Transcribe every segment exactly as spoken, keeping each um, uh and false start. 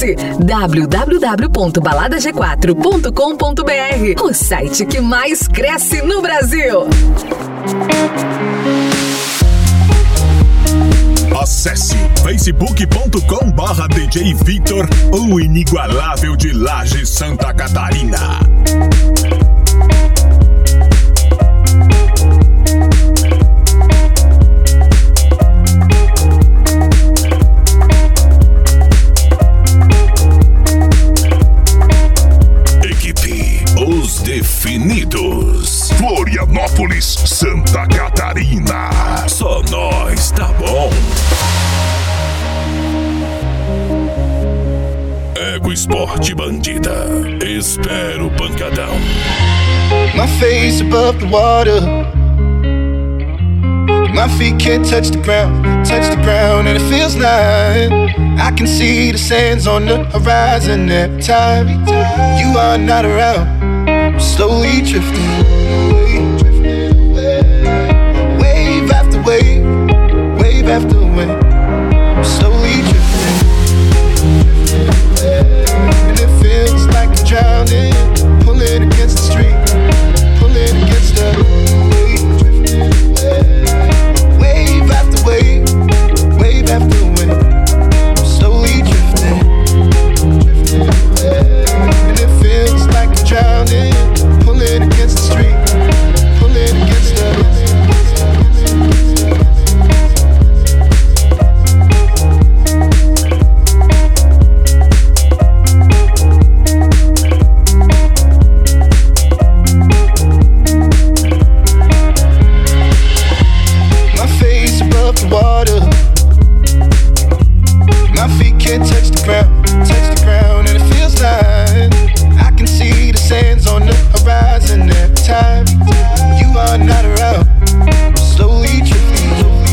Acesse w w w ponto balada g quatro ponto com ponto b r, o site que mais cresce no Brasil. Acesse facebook ponto com barra D J Vitor, o inigualável de Lages, Santa Catarina. Os Definidos, Florianópolis, Santa Catarina. Só nós, tá bom? Ego Esporte Bandida, espero pancadão. My face above the water, my feet can't touch the ground, touch the ground, and it feels like I can see the sands on the horizon every time you are not around. I'm slowly drifting away, drifting away. Wave after wave, wave after wave. I'm slowly drifting, drifting away. And it feels like I'm drowning, pulling against the street, pulling against the wave, drifting away. Wave after wave, wave after wave. I'm slowly drifting, drifting away. And it feels like I'm drowning, pulling against the street, pulling against the my face above the water, my feet can't touch the ground, touch the ground, and it feels like I can see the sands on the horizon every time you are not around. I'm slowly drifting,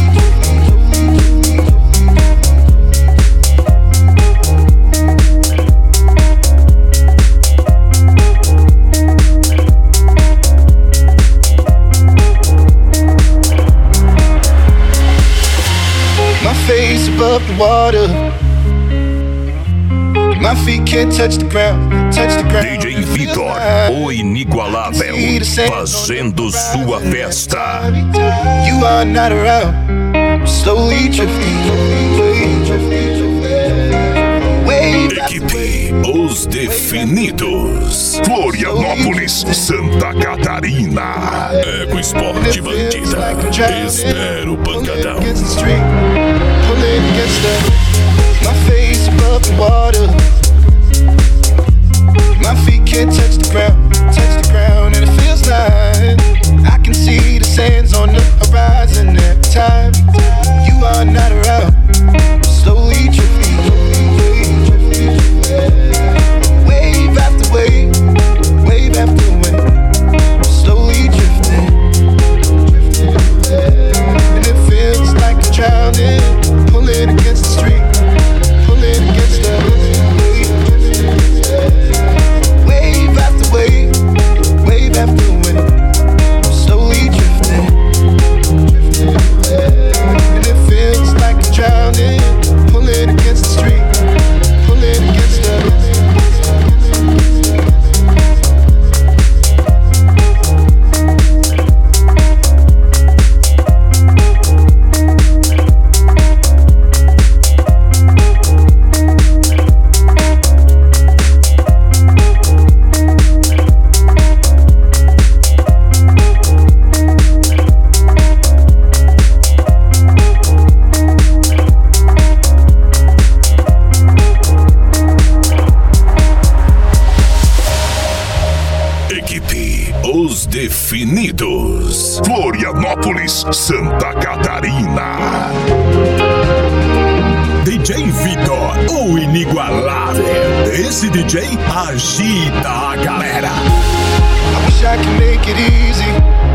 my face above the water, my feet can't touch the ground, touch the ground. D J Vitor, o inigualável, fazendo sua festa. You are not around. I'm slowly drifting away, drifting away. Wave Equipe Os Definidos, Florianópolis, Santa Catarina. Ego Esporte Bandida, espero pancadão. Pulling against the, my face above the water, my feet can't touch the ground, touch the ground, and it feels like I can see the sands on the horizon every time you are not around. I'm slowly drifting, drifting, drifting. Wave after wave, wave after wave. I'm slowly drifting, drifting away. And it feels like I'm drowning, pulling against the street, pulling against the wave after wave, wave after wave. I'm slowly drifting, drifting away. And it feels like I'm drowning, pulling against the street, pulling against the Os Definidos, Florianópolis, Santa Catarina. D J Vitor, o inigualável. Esse D J agita a galera. I wish I could make it easy,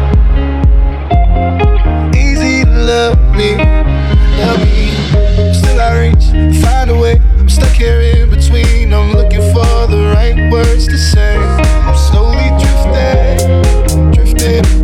easy to love me, love me. Still I reach, find a way. I'm stuck here in between. I'm looking for the right words to say. I'm slowly drifting, drifting